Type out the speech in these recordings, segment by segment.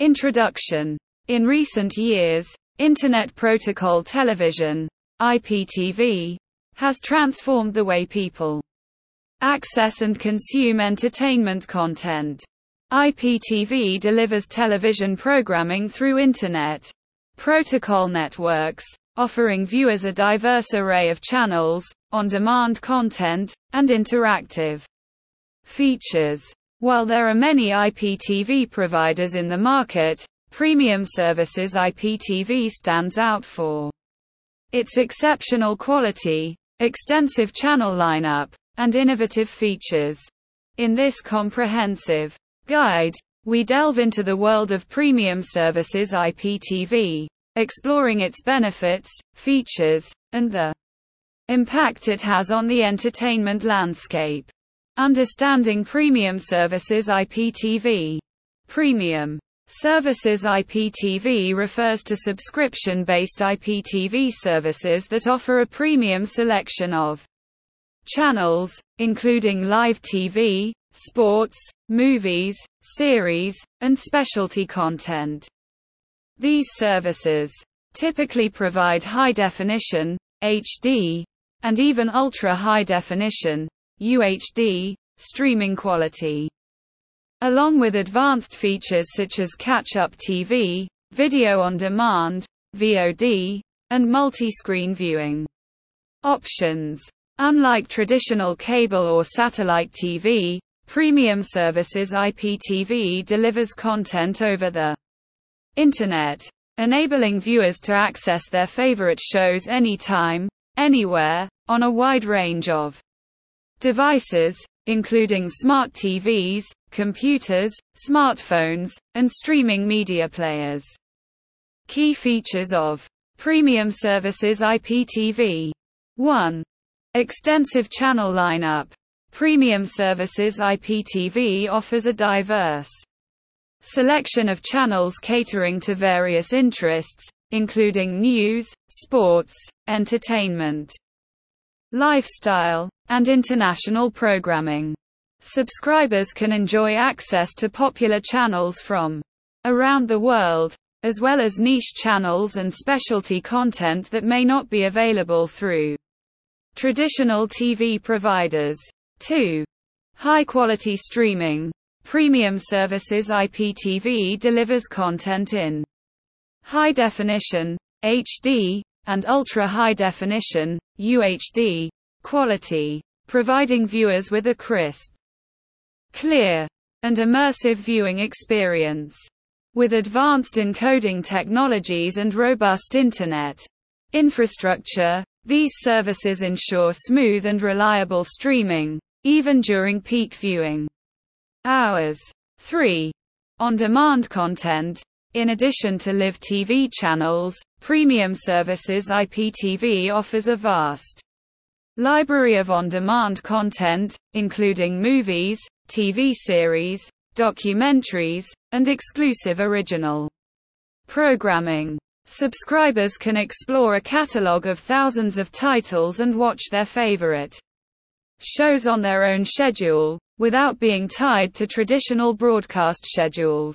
Introduction. In recent years, Internet Protocol Television, IPTV, has transformed the way people access and consume entertainment content. IPTV delivers television programming through Internet Protocol networks, offering viewers a diverse array of channels, on-demand content, and interactive features. While there are many IPTV providers in the market, Premium Services IPTV stands out for its exceptional quality, extensive channel lineup, and innovative features. In this comprehensive guide, we delve into the world of Premium Services IPTV, exploring its benefits, features, and the impact it has on the entertainment landscape. Understanding Premium Services IPTV. Premium Services IPTV refers to subscription-based IPTV services that offer a premium selection of channels, including live TV, sports, movies, series, and specialty content. These services typically provide high-definition, HD, and even ultra-high-definition, UHD, streaming quality, along with advanced features such as catch-up TV, video on demand, VOD, and multi-screen viewing options. Unlike traditional cable or satellite TV, Premium Services IPTV delivers content over the Internet, enabling viewers to access their favorite shows anytime, anywhere, on a wide range of devices, including smart TVs, computers, smartphones, and streaming media players. Key features of Premium Services IPTV. 1. Extensive channel lineup. Premium Services IPTV offers a diverse selection of channels catering to various interests, including news, sports, entertainment, lifestyle, and international programming. Subscribers can enjoy access to popular channels from around the world, as well as niche channels and specialty content that may not be available through traditional TV providers. 2. High-quality streaming. Premium Services IPTV delivers content in high definition, HD, and ultra-high definition, UHD, quality, providing viewers with a crisp, clear, and immersive viewing experience. With advanced encoding technologies and robust Internet infrastructure, these services ensure smooth and reliable streaming, even during peak viewing hours. 3. On-demand content. In addition to live TV channels, Premium Services IPTV offers a vast library of on-demand content, including movies, TV series, documentaries, and exclusive original programming. Subscribers can explore a catalog of thousands of titles and watch their favorite shows on their own schedule, without being tied to traditional broadcast schedules.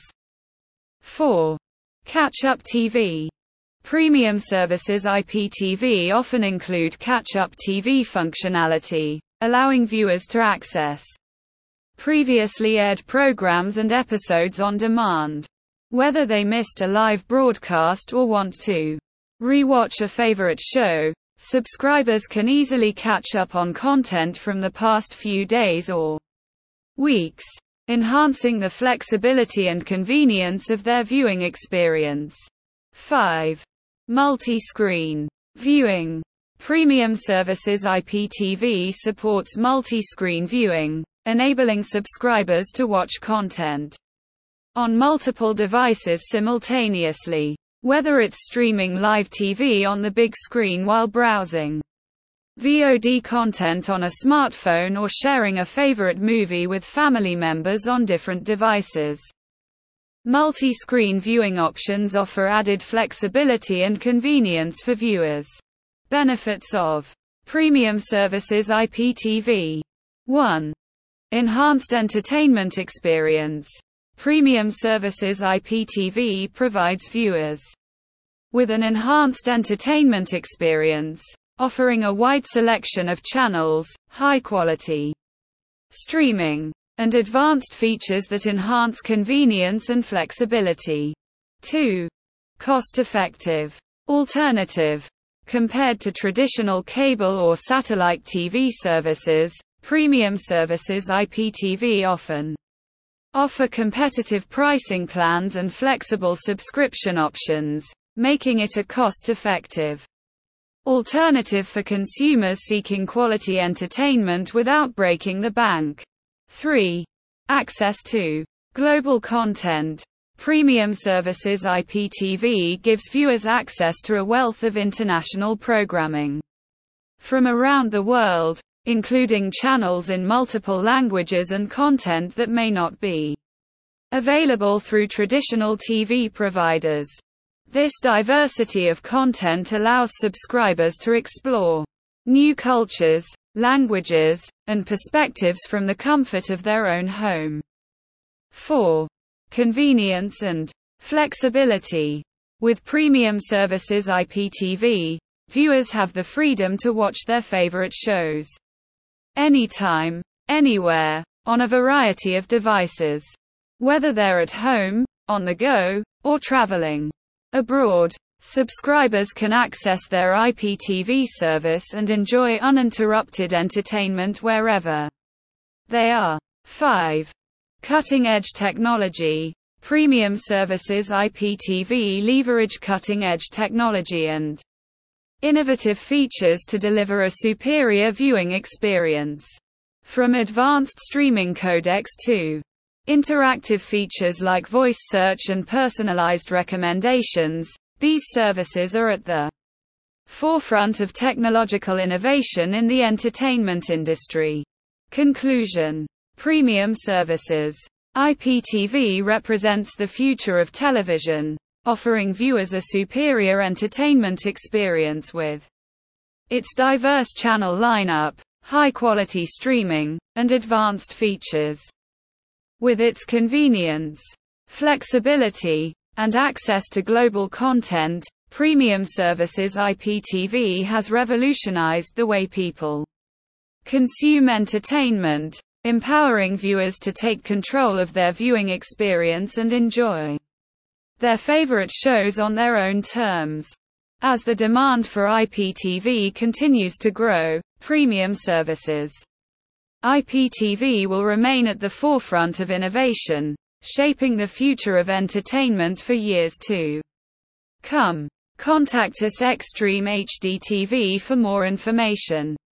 4. Catch-up TV. Premium Services IPTV often include catch-up TV functionality, allowing viewers to access previously aired programs and episodes on demand. Whether they missed a live broadcast or want to re-watch a favorite show, subscribers can easily catch up on content from the past few days or weeks, enhancing the flexibility and convenience of their viewing experience. 5. Multi-screen viewing. Premium Services IPTV supports multi-screen viewing, enabling subscribers to watch content on multiple devices simultaneously, whether it's streaming live TV on the big screen while browsing VOD content on a smartphone or sharing a favorite movie with family members on different devices. Multi-screen viewing options offer added flexibility and convenience for viewers. Benefits of Premium Services IPTV. 1. Enhanced entertainment experience. Premium services IPTV provides viewers with an enhanced entertainment experience, offering a wide selection of channels, high-quality streaming, and advanced features that enhance convenience and flexibility. 2. Cost-effective alternative. Compared to traditional cable or satellite TV services, premium services IPTV often offer competitive pricing plans and flexible subscription options, making it a cost-effective alternative for consumers seeking quality entertainment without breaking the bank. 3. Access to global content. Premium services IPTV gives viewers access to a wealth of international programming from around the world, including channels in multiple languages and content that may not be available through traditional TV providers. This diversity of content allows subscribers to explore new cultures, languages, and perspectives from the comfort of their own home. 4. Convenience and flexibility. With premium services IPTV, viewers have the freedom to watch their favorite shows anytime, anywhere, on a variety of devices. Whether they're at home, on the go, or traveling abroad, subscribers can access their IPTV service and enjoy uninterrupted entertainment wherever they are. 5. Cutting-edge technology. Premium services IPTV leverage cutting-edge technology and innovative features to deliver a superior viewing experience. From advanced streaming codecs to interactive features like voice search and personalized recommendations, these services are at the forefront of technological innovation in the entertainment industry. Conclusion. Premium services IPTV represents the future of television, offering viewers a superior entertainment experience with its diverse channel lineup, high-quality streaming, and advanced features. With its convenience, flexibility, and access to global content, premium services IPTV has revolutionized the way people consume entertainment, empowering viewers to take control of their viewing experience and enjoy their favorite shows on their own terms. As the demand for IPTV continues to grow, premium services IPTV will remain at the forefront of innovation, shaping the future of entertainment for years to come. Contact us Xstream HDTV for more information.